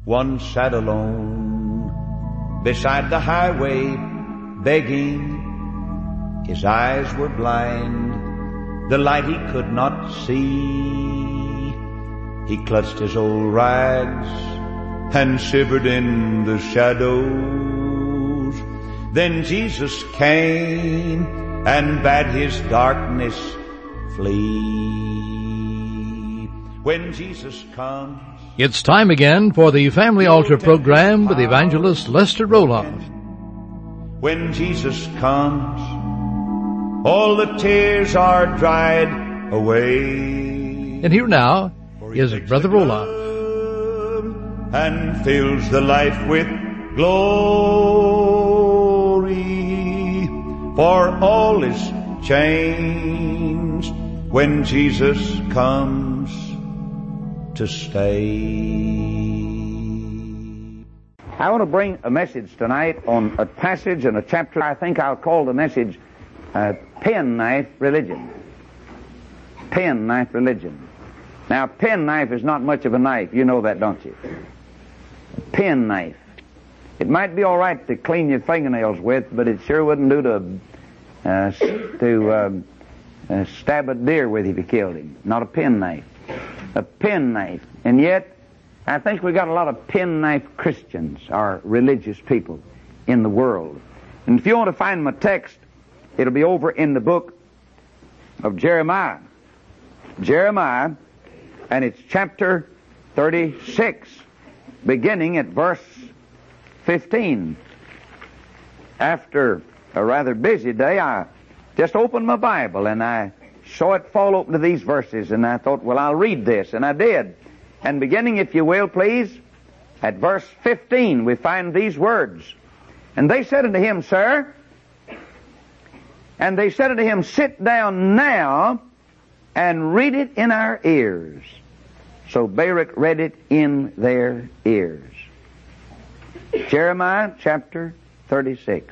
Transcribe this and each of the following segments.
one sat alone beside the highway begging. His eyes were blind, the light he could not see. He clutched his old rags and shivered in the shadows. Then Jesus came and bade his darkness flee. When Jesus comes, it's time again for the Family Altar program with Evangelist Lester Roloff. When Jesus comes, all the tears are dried away. And here now is Brother Roloff. And fills the life with glory, for all is changed when Jesus comes to stay. I want to bring a message tonight on a passage and a chapter. I think I'll call the message Penknife Religion. Penknife Religion. Now, penknife is not much of a knife. You know that, don't you? Penknife. It might be all right to clean your fingernails with, but it sure wouldn't do to stab a deer with if you killed him. Not a penknife. A penknife. And yet, I think we got a lot of penknife Christians, or religious people, in the world. And if you want to find my text, it'll be over in the book of Jeremiah. Jeremiah, and it's chapter 36, beginning at verse 15. After a rather busy day, I just opened my Bible and I saw it fall open to these verses, and I thought, well, I'll read this, and I did. And beginning, if you will, please, at verse 15, we find these words. And they said unto him, Sir, and they said unto him, Sit down now and read it in our ears. So Baruch read it in their ears. Jeremiah chapter 36.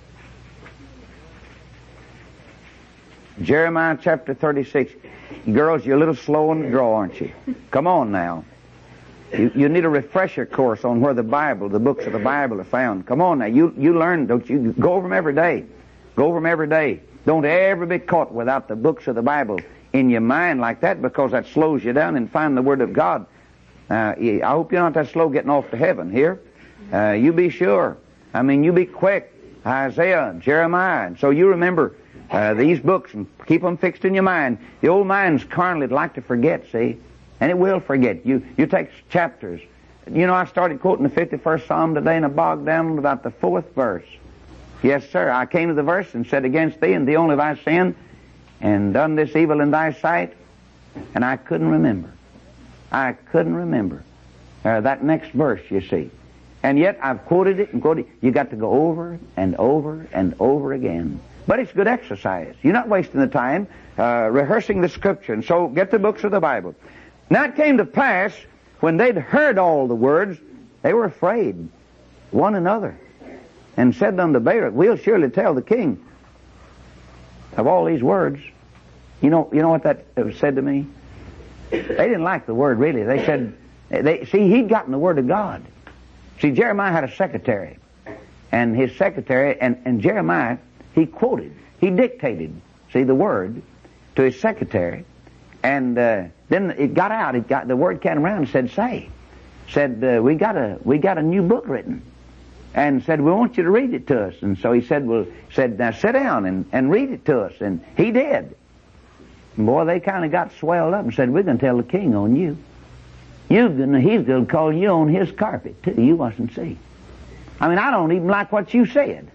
Jeremiah chapter 36. Girls, you're a little slow on the draw, aren't you? Come on now. You need a refresher course on where the books of the Bible are found. Come on now. You learn, don't you? Go over them every day. Go over them every day. Don't ever be caught without the books of the Bible in your mind like that, because that slows you down and find the Word of God. I hope you're not that slow getting off to heaven here. You be sure. I mean, you be quick. Isaiah, Jeremiah. And so you remember these books and keep them fixed in your mind. The old mind's carnally like to forget, see? And it will forget. You take chapters. You know, I started quoting the 51st Psalm today and I bogged down about the 4th verse. Yes, sir. I came to the verse and said, Against thee and thee only have I sinned, and done this evil in thy sight. And I couldn't remember. I couldn't remember that next verse, you see. And yet I've quoted it and quoted it. You got to go over and over and over again. But it's good exercise. You're not wasting the time rehearsing the Scripture. And so get the books of the Bible. Now it came to pass, when they'd heard all the words, they were afraid, one another, and said unto Baruch, We'll surely tell the king of all these words. You know what that said to me? They didn't like the word, really. They said, he'd gotten the word of God. See, Jeremiah had a secretary, and his secretary, and Jeremiah, he dictated, see, the word to his secretary, and then it got out. The word came around and said, we got a new book written, and said, we want you to read it to us. And so he said, now sit down and read it to us, and he did. And boy, they kind of got swelled up and said, we're going to tell the king on you. He's going to call you on his carpet, too. You mustn't see. I mean, I don't even like what you said.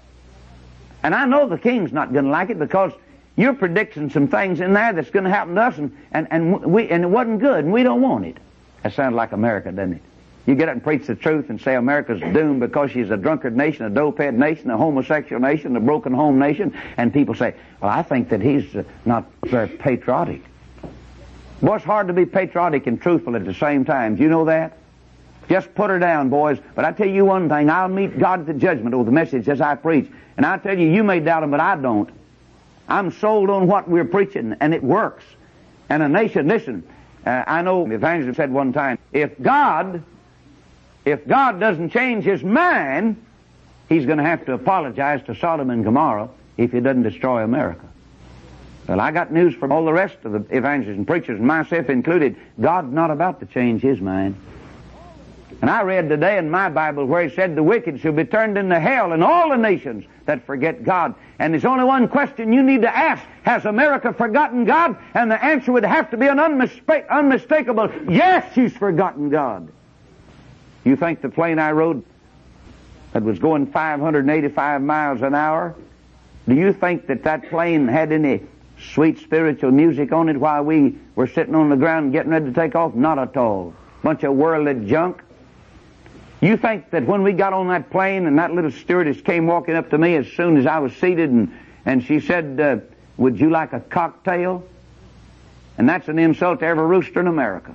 And I know the king's not going to like it, because you're predicting some things in there that's going to happen to us, and it wasn't good, and we don't want it. That sounds like America, doesn't it? You get up and preach the truth and say America's doomed because she's a drunkard nation, a dope-head nation, a homosexual nation, a broken home nation, and people say, well, I think that he's not very patriotic. Boy, it's hard to be patriotic and truthful at the same time. Do you know that? Just put her down, boys. But I tell you one thing, I'll meet God at the judgment over the message as I preach. And I tell you, you may doubt him, but I don't. I'm sold on what we're preaching, and it works. And a nation, listen, I know the evangelist said one time, if God if God doesn't change His mind, He's going to have to apologize to Sodom and Gomorrah if He doesn't destroy America. Well, I got news from all the rest of the evangelists and preachers, and myself included. God's not about to change His mind. And I read today in my Bible where He said the wicked shall be turned into hell, and all the nations that forget God. And there's only one question you need to ask. Has America forgotten God? And the answer would have to be an unmistakable, yes, she's forgotten God. You think the plane I rode that was going 585 miles an hour, do you think that plane had any sweet spiritual music on it while we were sitting on the ground getting ready to take off? Not at all. Bunch of worldly junk. You think that when we got on that plane and that little stewardess came walking up to me as soon as I was seated and she said, would you like a cocktail? And that's an insult to every rooster in America.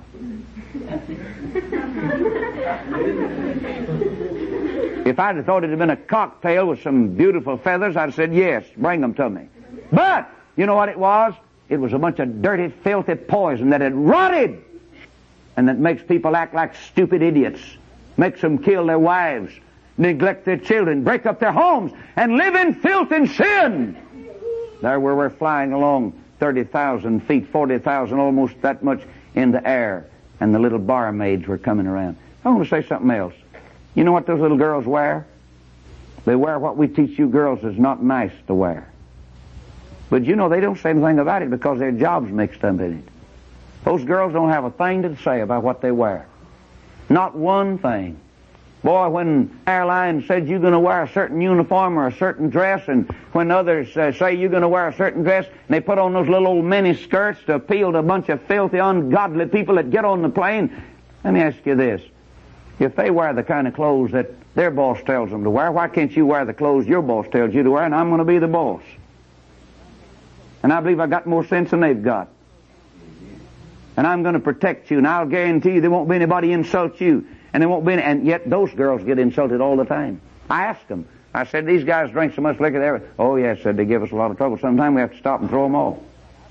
If I'd have thought it had been a cocktail with some beautiful feathers, I'd have said, yes, bring them to me. But, you know what it was? It was a bunch of dirty, filthy poison that had rotted and that makes people act like stupid idiots, makes them kill their wives, neglect their children, break up their homes, and live in filth and sin. There where we're flying along 30,000 feet, 40,000, almost that much in the air, and the little barmaids were coming around. I want to say something else. You know what those little girls wear? They wear what we teach you girls is not nice to wear. But you know, they don't say anything about it because their job's mixed up in it. Those girls don't have a thing to say about what they wear. Not one thing. Boy, when airlines said you're going to wear a certain uniform or a certain dress, and when others say you're going to wear a certain dress, and they put on those little old mini skirts to appeal to a bunch of filthy, ungodly people that get on the plane, let me ask you this. If they wear the kind of clothes that their boss tells them to wear, why can't you wear the clothes your boss tells you to wear, and I'm going to be the boss? And I believe I got more sense than they've got. And I'm going to protect you, and I'll guarantee you there won't be anybody insult you. And there won't be any, and yet those girls get insulted all the time. I asked them. I said, these guys drink so much liquor there. Oh, yes, said they give us a lot of trouble. Sometimes we have to stop and throw them off.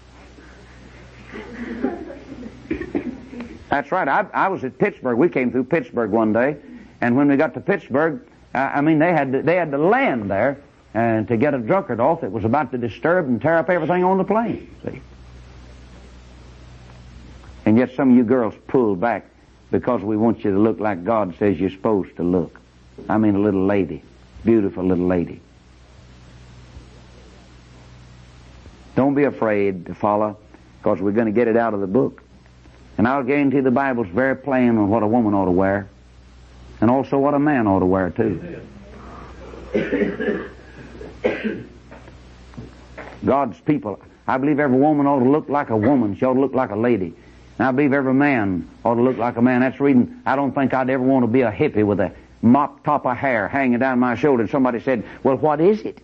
That's right. I was at Pittsburgh. We came through Pittsburgh one day, and when we got to Pittsburgh, they had to land there and to get a drunkard off that was about to disturb and tear up everything on the plane. See? And yet some of you girls pulled back because we want you to look like God says you're supposed to look. I mean a little lady, beautiful little lady. Don't be afraid to follow, because we're going to get it out of the book. And I'll guarantee the Bible's very plain on what a woman ought to wear, and also what a man ought to wear too. God's people, I believe every woman ought to look like a woman. She ought to look like a lady. And I believe every man ought to look like a man. That's the reason I don't think I'd ever want to be a hippie with a mop top of hair hanging down my shoulder. And somebody said, well, what is it?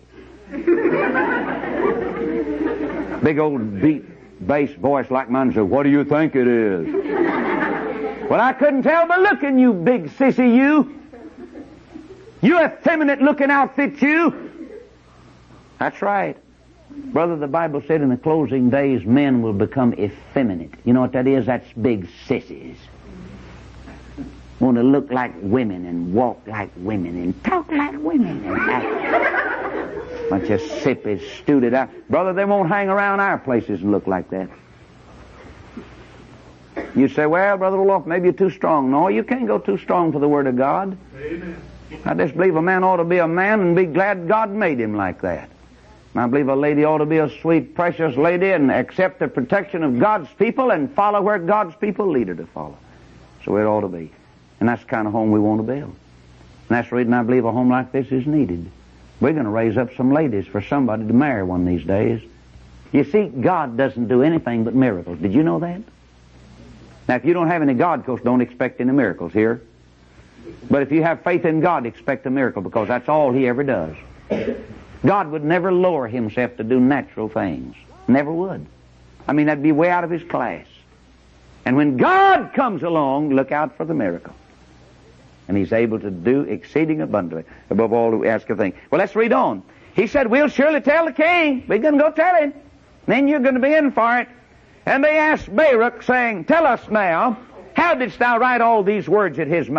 Big old deep bass voice like mine said, what do you think it is? Well, I couldn't tell by looking, you big sissy, you. You effeminate looking outfit, you. That's right. Brother, the Bible said in the closing days men will become effeminate. You know what that is? That's big sissies. Want to look like women and walk like women and talk like women and act. Bunch of sippies, stewed out. Brother, they won't hang around our places and look like that. You say, well, Brother Roloff, maybe you're too strong. No, you can't go too strong for the Word of God. Amen. I just believe a man ought to be a man and be glad God made him like that. I believe a lady ought to be a sweet, precious lady and accept the protection of God's people and follow where God's people lead her to follow. So it ought to be. And that's the kind of home we want to build. And that's the reason I believe a home like this is needed. We're going to raise up some ladies for somebody to marry one these days. You see, God doesn't do anything but miracles. Did you know that? Now, if you don't have any God, of course, don't expect any miracles here. But if you have faith in God, expect a miracle, because that's all He ever does. God would never lower Himself to do natural things. Never would. I mean, that'd be way out of His class. And when God comes along, look out for the miracle. And He's able to do exceeding abundantly above all that we ask or think. Well, let's read on. He said, we'll surely tell the king. We're going to go tell him. Then you're going to be in for it. And they asked Baruch, saying, tell us now, how didst thou write all these words at his mouth?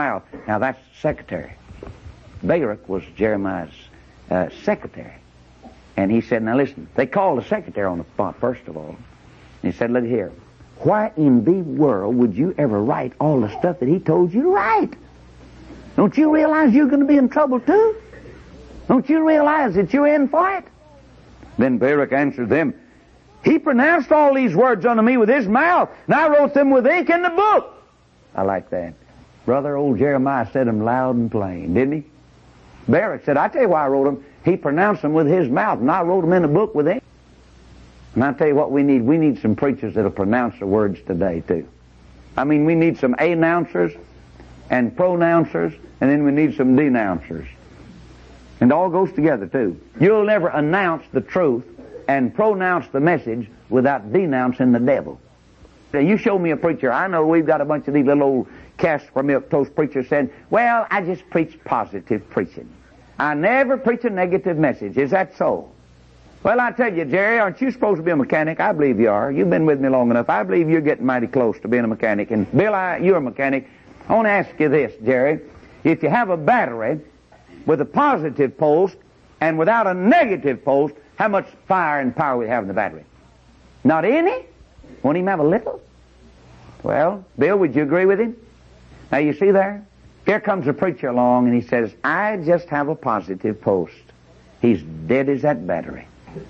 Now that's secretary. Baruch was Jeremiah's secretary. And he said, now listen, they called the secretary on the spot, first of all. And he said, look here, why in the world would you ever write all the stuff that he told you to write? Don't you realize you're going to be in trouble too? Don't you realize that you're in for it? Then Baruch answered them, he pronounced all these words unto me with his mouth, and I wrote them with ink in the book. I like that. Brother, old Jeremiah said them loud and plain, didn't he? Baruch said, I tell you why I wrote them. He pronounced them with his mouth, and I wrote them in the book with ink. And I tell you what we need. We need some preachers that'll pronounce the words today, too. I mean, we need some announcers and pronouncers, and then we need some denouncers. And it all goes together, too. You'll never announce the truth and pronounce the message without denouncing the devil. Now, you show me a preacher. I know we've got a bunch of these little old cast from milk toast preachers saying, well, I just preach positive preaching. I never preach a negative message. Is that so? Well, I tell you, Jerry, aren't you supposed to be a mechanic? I believe you are. You've been with me long enough. I believe you're getting mighty close to being a mechanic. And Bill, you're a mechanic. I want to ask you this, Jerry. If you have a battery with a positive post and without a negative post, how much fire and power we have in the battery? Not any? Won't even have a little? Well, Bill, would you agree with him? Now, you see there? Here comes a preacher along and he says, I just have a positive post. He's dead as that battery.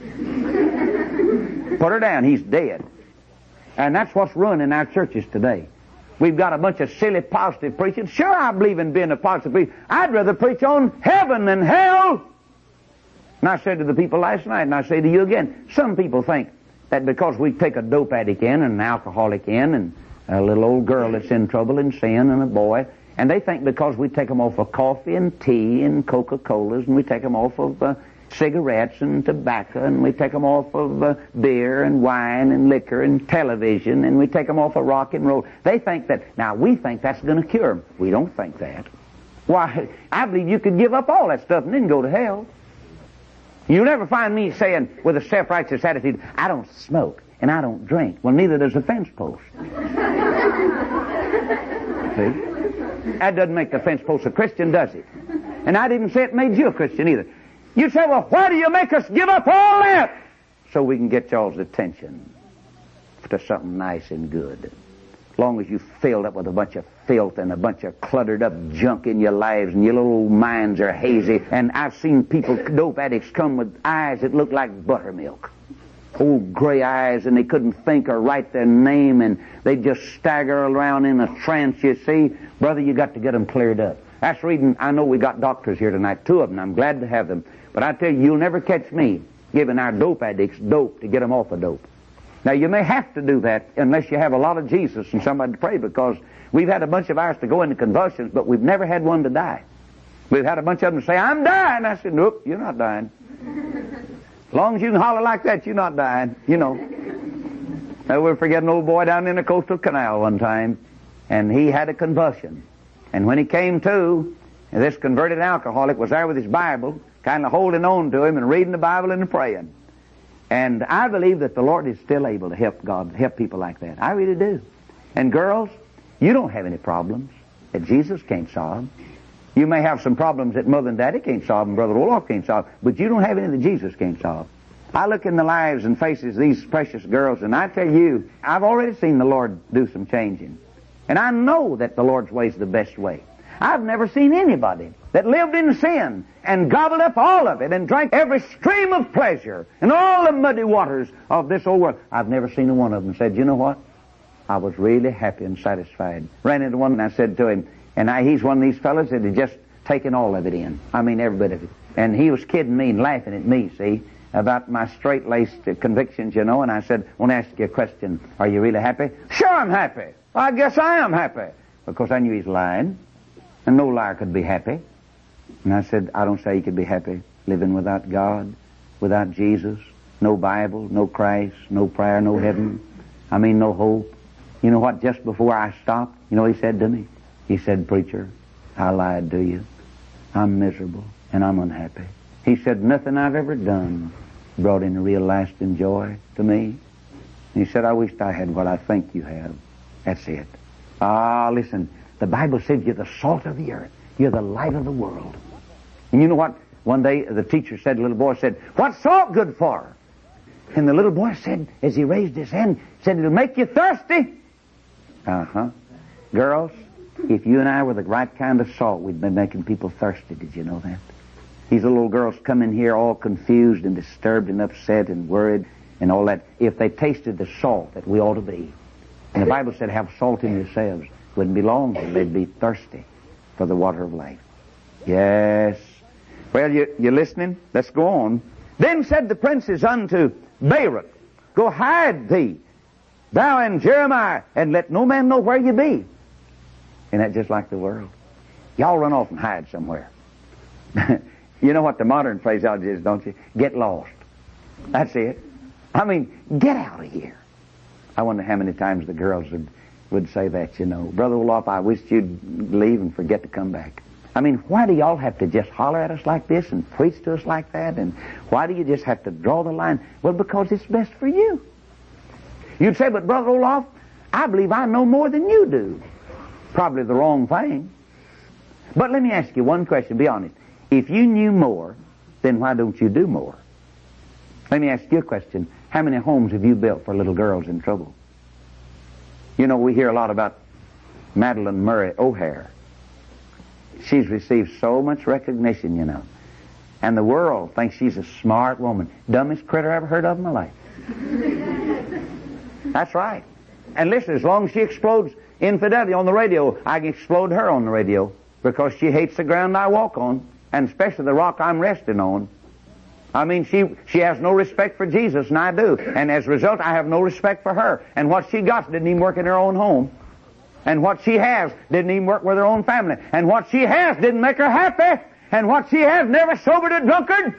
Put her down. He's dead. And that's what's ruining our churches today. We've got a bunch of silly positive preaching. Sure, I believe in being a positive preacher. I'd rather preach on heaven than hell. And I said to the people last night, and I say to you again, some people think that because we take a dope addict in and an alcoholic in and a little old girl that's in trouble and sin and a boy, and they think because we take them off of coffee and tea and Coca-Colas and we take them off of cigarettes and tobacco and we take them off of beer and wine and liquor and television and we take them off of rock and roll. They think that, now we think that's going to cure them. We don't think that. Why, I believe you could give up all that stuff and then go to hell. You'll never find me saying with a self-righteous attitude, I don't smoke and I don't drink. Well, neither does a fence post. See? That doesn't make the fence post a Christian, does it? And I didn't say it made you a Christian either. You say, well, why do you make us give up all that? So we can get y'all's attention to something nice and good. As long as you filled up with a bunch of filth and a bunch of cluttered up junk in your lives and your little minds are hazy. And I've seen people, dope addicts, come with eyes that look like buttermilk. Old gray eyes, and they couldn't think or write their name, and they just stagger around in a trance, you see. Brother, you got to get them cleared up. That's reading. I know we got doctors here tonight, 2 of them. I'm glad to have them. But I tell you, you'll never catch me giving our dope addicts dope to get them off of dope. Now, you may have to do that unless you have a lot of Jesus and somebody to pray, because we've had a bunch of ours to go into convulsions, but we've never had one to die. We've had a bunch of them say, I'm dying. I said, nope, you're not dying. As long as you can holler like that, you're not dying, you know. Now, we'll forget an old boy down in the coastal canal one time, and he had a convulsion. And when he came to, this converted alcoholic was there with his Bible, kind of holding on to him and reading the Bible and praying. And I believe that the Lord is still able to help people like that. I really do. And girls, you don't have any problems that Jesus can't solve. You may have some problems that Mother and Daddy can't solve and Brother Roloff can't solve, but you don't have any that Jesus can't solve. I look in the lives and faces of these precious girls, and I tell you, I've already seen the Lord do some changing. And I know that the Lord's way is the best way. I've never seen anybody that lived in sin and gobbled up all of it and drank every stream of pleasure and all the muddy waters of this old world. I've never seen a one of them said, you know what? I was really happy and satisfied. Ran into one and I said to him, and he's one of these fellas that had just taken all of it in. I mean, every bit of it. And he was kidding me and laughing at me, see, about my straight-laced convictions, you know. And I said, I want to ask you a question. Are you really happy? Sure, I'm happy. I guess I am happy. Because I knew he's lying. And no liar could be happy. And I said, I don't say you could be happy living without God, without Jesus, no Bible, no Christ, no prayer, no heaven. I mean, no hope. You know what? Just before I stopped, you know what he said to me? He said, preacher, I lied to you. I'm miserable and I'm unhappy. He said, nothing I've ever done brought in a real lasting joy to me. And he said, I wished I had what I think you have. That's it. Ah, listen, The Bible says you're the salt of the earth. You're the light of the world. And you know what? One day the teacher said, the little boy said, "What's salt good for?" And the little boy said, as he raised his hand, said, "It'll make you thirsty." Uh-huh. Girls, if you and I were the right kind of salt, we'd be making people thirsty. Did you know that? These little girls come in here all confused and disturbed and upset and worried and all that. If they tasted the salt that we ought to be. And the Bible said, have salt in yourselves. Wouldn't be long till they'd be thirsty for the water of life. Yes. Well, you listening? Let's go on. Then said the princes unto Baruch, "Go hide thee, thou and Jeremiah, and let no man know where you be." Isn't that just like the world? Y'all run off and hide somewhere. You know what the modern phraseology is, don't you? Get lost. That's it. I mean, get out of here. I wonder how many times the girls would say that, you know. "Brother Olaf, I wish you'd leave and forget to come back." I mean, why do y'all have to just holler at us like this and preach to us like that? And why do you just have to draw the line? Well, because it's best for you. You'd say, "But Brother Olaf, I believe I know more than you do." Probably the wrong thing. But let me ask you one question, be honest. If you knew more, then why don't you do more? Let me ask you a question. How many homes have you built for little girls in trouble? You know, we hear a lot about Madeline Murray O'Hare. She's received so much recognition, you know. And the world thinks she's a smart woman. Dumbest critter I ever heard of in my life. That's right. And listen, as long as she explodes infidelity on the radio, I can explode her on the radio because she hates the ground I walk on, and especially the rock I'm resting on. I mean, she has no respect for Jesus, and I do. And as a result, I have no respect for her. And what she got didn't even work in her own home. And what she has didn't even work with her own family. And what she has didn't make her happy. And what she has never sobered a drunkard.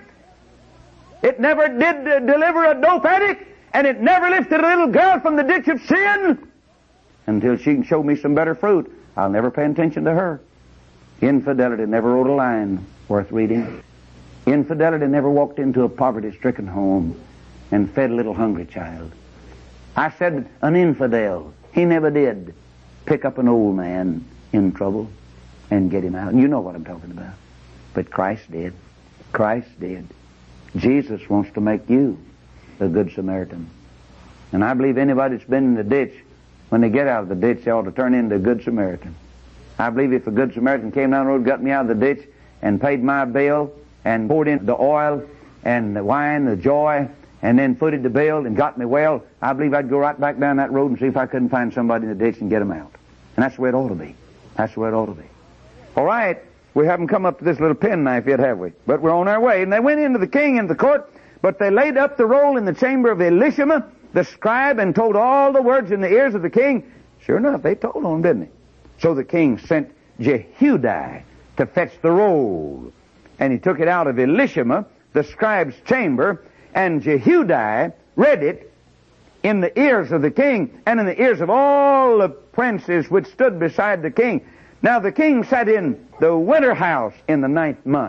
It never did deliver a dope addict. And it never lifted a little girl from the ditch of sin. Until she can show me some better fruit, I'll never pay attention to her. Infidelity never wrote a line worth reading. Infidelity never walked into a poverty-stricken home and fed a little hungry child. I said an infidel. He never did pick up an old man in trouble and get him out. And you know what I'm talking about. But Christ did. Christ did. Jesus wants to make you a good Samaritan. And I believe anybody that's been in the ditch, when they get out of the ditch, they ought to turn into a good Samaritan. I believe if a good Samaritan came down the road, got me out of the ditch, and paid my bill, and poured in the oil, and the wine, the joy, and then footed the bill, and got me well, I believe I'd go right back down that road and see if I couldn't find somebody in the ditch and get them out. And that's the way it ought to be. That's the way it ought to be. All right, we haven't come up to this little penknife yet, have we? But we're on our way. And they went into the king and the court, but they laid up the roll in the chamber of Elishama, the scribe, and told all the words in the ears of the king. Sure enough, they told on him, didn't they? So the king sent Jehudi to fetch the roll. And he took it out of Elishama, the scribe's chamber, and Jehudi read it in the ears of the king and in the ears of all the princes which stood beside the king. Now the king sat in the winter house in the 9th month,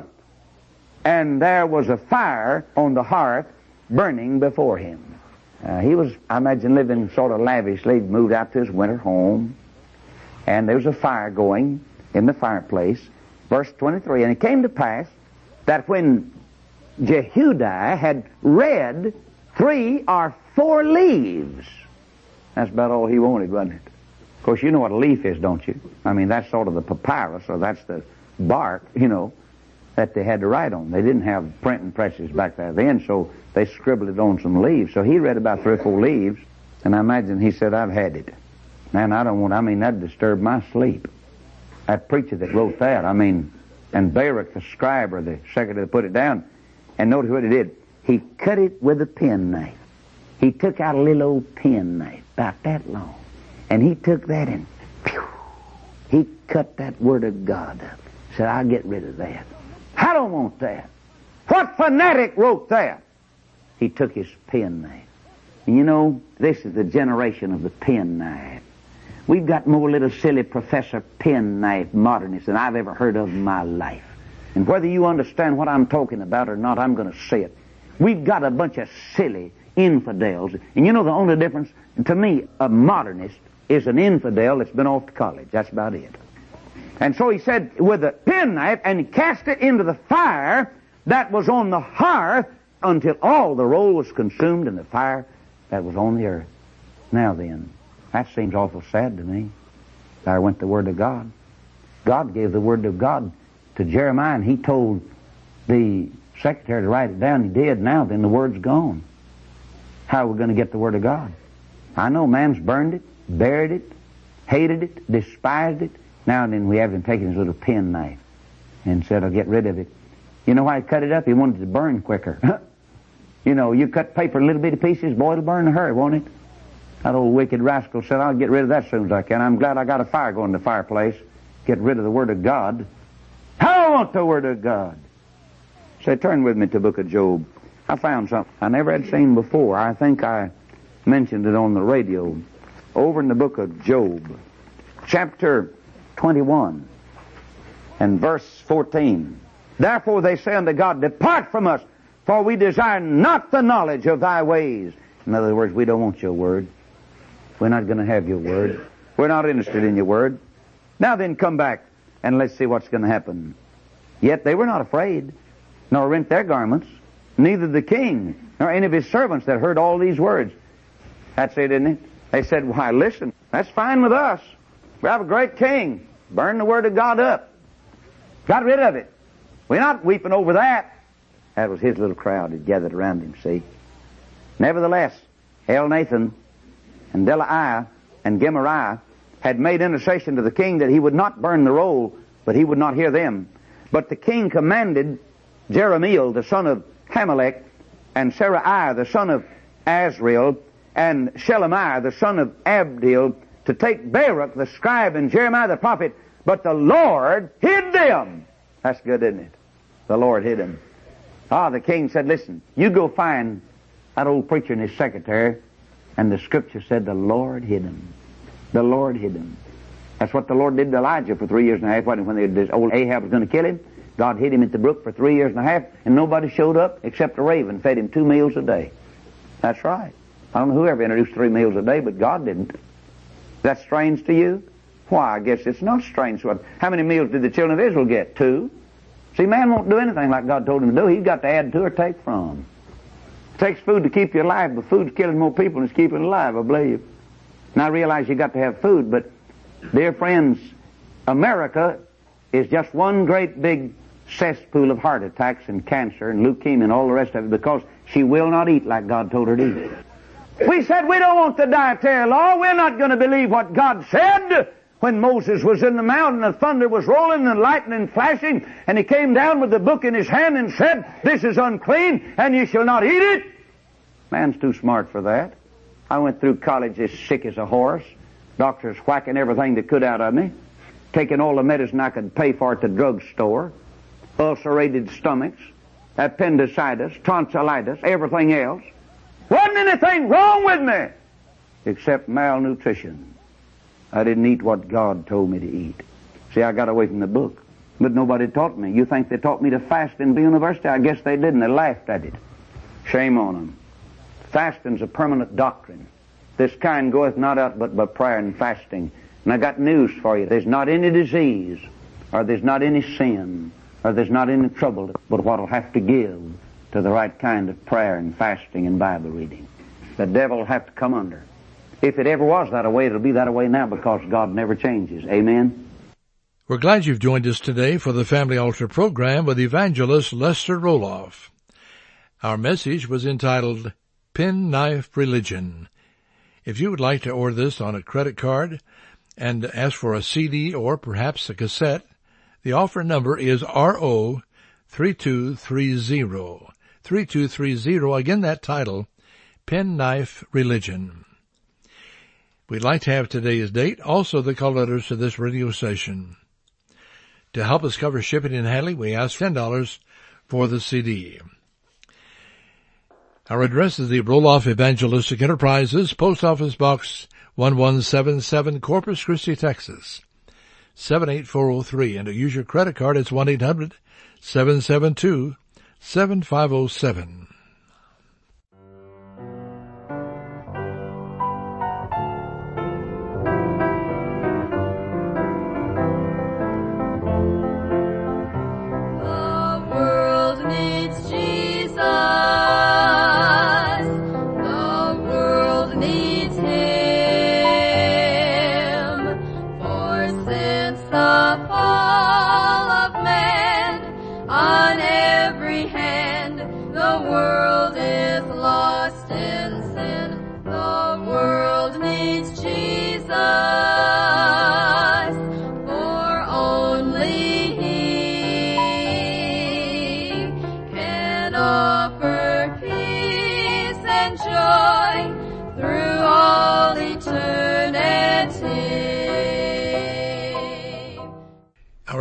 and there was a fire on the hearth burning before him. He was, I imagine, living sort of lavishly. He'd moved out to his winter home, and there was a fire going in the fireplace. Verse 23, and it came to pass that when Jehudi had read 3 or 4 leaves, that's about all he wanted, wasn't it? Of course, you know what a leaf is, don't you? I mean, that's sort of the papyrus, or that's the bark, you know, that they had to write on. They didn't have printing presses back there then, so they scribbled it on some leaves. So he read about 3 or 4 leaves, and I imagine he said, "I've had it. Man, that'd disturb my sleep." That preacher that wrote that, and Baruch, the scribe, or the secretary that put it down, and notice what he did. He cut it with a penknife. He took out a little old penknife, about that long, and he took that and he cut that word of God up. Said, "I'll get rid of that. I don't want that. What fanatic wrote that?" He took his penknife. And you know, this is the generation of the penknife. We've got more little silly Professor Penknife modernists than I've ever heard of in my life. And whether you understand what I'm talking about or not, I'm going to say it. We've got a bunch of silly infidels. And you know the only difference, to me, a modernist is an infidel that's been off to college. That's about it. And so he said, with a penknife, and he cast it into the fire that was on the hearth until all the roll was consumed in the fire that was on the earth. Now then, that seems awful sad to me. There went the Word of God. God gave the Word of God to Jeremiah, and he told the secretary to write it down. He did. Now then, the Word's gone. How are we going to get the Word of God? I know man's burned it, buried it, hated it, despised it. Now and then we have him taking his little penknife and said, I'll get rid of it. You know why he cut it up? He wanted it to burn quicker. You know, you cut paper in little bitty pieces, boy, it'll burn in a hurry, won't it? That old wicked rascal said, I'll get rid of that as soon as I can. I'm glad I got a fire going in the fireplace. Get rid of the Word of God. I want the Word of God. Say, turn with me to the book of Job. I found something I never had seen before. I think I mentioned it on the radio. Over in the book of Job, chapter 21 and verse 14. Therefore they say unto God, depart from us, for we desire not the knowledge of thy ways. In other words, we don't want your word. We're not going to have your word. We're not interested in your word. Now then, come back and let's see what's going to happen. Yet they were not afraid, nor rent their garments, neither the king, nor any of his servants that heard all these words. That's it, isn't it? They said, why, listen, that's fine with us. We have a great king. Burn the Word of God up. Got rid of it. We're not weeping over that. That was his little crowd that gathered around him, see. Nevertheless, Elnathan and Delaiah and Gemariah had made intercession to the king that he would not burn the roll, but he would not hear them. But the king commanded Jeremiel, the son of Hamelech, and Seraiah, the son of Azriel, and Shelemiah, the son of Abdil, to take Baruch, the scribe, and Jeremiah, the prophet, but the Lord hid them. That's good, isn't it? The Lord hid them. The king said, listen, you go find that old preacher and his secretary, and the scripture said the Lord hid him. The Lord hid him. That's what the Lord did to Elijah for 3 years and a half, wasn't it? When old Ahab was going to kill him, God hid him at the brook for 3 years and a half, and nobody showed up except a raven fed him 2 meals a day. That's right. I don't know who ever introduced 3 meals a day, but God didn't. That's strange to you? Why, I guess it's not strange. How many meals did the children of Israel get? 2. See, man won't do anything like God told him to do. He's got to add to or take from. It takes food to keep you alive, but food's killing more people than it's keeping alive, I believe. And I realize you got to have food, but, dear friends, America is just one great big cesspool of heart attacks and cancer and leukemia and all the rest of it because she will not eat like God told her to eat. We said we don't want the dietary law. We're not going to believe what God said. When Moses was in the mountain, the thunder was rolling and lightning flashing, and he came down with the book in his hand and said, this is unclean, and you shall not eat it. Man's too smart for that. I went through college as sick as a horse. Doctors whacking everything they could out of me, taking all the medicine I could pay for at the drugstore, ulcerated stomachs, appendicitis, tonsillitis, everything else. Wasn't anything wrong with me except malnutrition. I didn't eat what God told me to eat. See, I got away from the book. But nobody taught me. You think they taught me to fast in the university? I guess they didn't. They laughed at it. Shame on them. Fasting's a permanent doctrine. This kind goeth not out but by prayer and fasting. And I got news for you. There's not any disease, or there's not any sin, or there's not any trouble, but what'll have to give to the right kind of prayer and fasting and Bible reading. The devil will have to come under. If it ever was that way, it'll be that way now because God never changes. Amen? We're glad you've joined us today for the Family Altar program with evangelist Lester Roloff. Our message was entitled Penknife Religion. If you would like to order this on a credit card and ask for a CD or perhaps a cassette, the offer number is RO 3230. 3230, again that title, Penknife Religion. We'd like to have today's date, also the call letters to this radio station. To help us cover shipping and handling, we ask $10 for the CD. Our address is the Roloff Evangelistic Enterprises, Post Office Box 1177, Corpus Christi, Texas, 78403. And to use your credit card, it's 1-800-772-7507.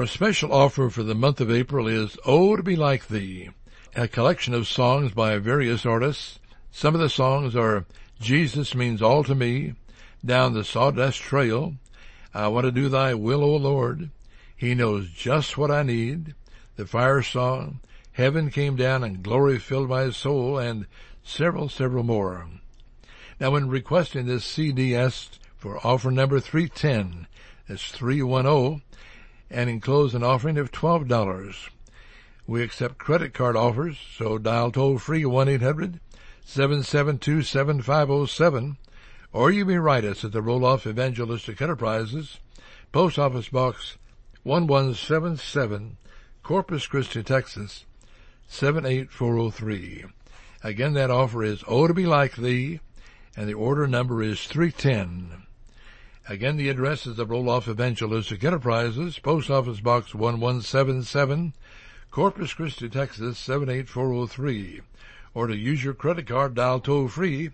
Our special offer for the month of April is Oh, to Be Like Thee, a collection of songs by various artists. Some of the songs are Jesus Means All to Me, Down the Sawdust Trail, I Want to Do Thy Will, O Lord, He Knows Just What I Need, The Fire Song, Heaven Came Down and Glory Filled My Soul, and several more. Now, when requesting this CD, ask for offer number 310. That's 310, and enclose an offering of $12. We accept credit card offers, so dial toll-free 1-800-772-7507, or you may write us at the Roloff Evangelistic Enterprises, Post Office Box 1177, Corpus Christi, Texas, 78403. Again, that offer is Oh, to Be Like Thee, and the order number is 310. Again, the address is the Roloff Evangelistic Enterprises, Post Office Box 1177, Corpus Christi, Texas, 78403. Or to use your credit card, dial toll-free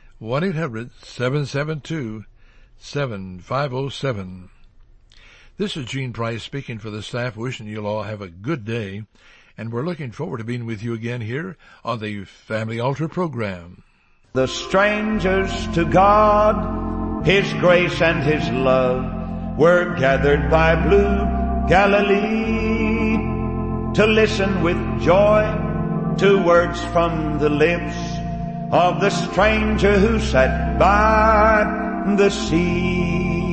1-800-772-7507. This is Gene Price speaking for the staff, wishing you'll all have a good day, and we're looking forward to being with you again here on the Family Altar program. The strangers to God, His grace and His love, were gathered by blue Galilee to listen with joy to words from the lips of the stranger who sat by the sea.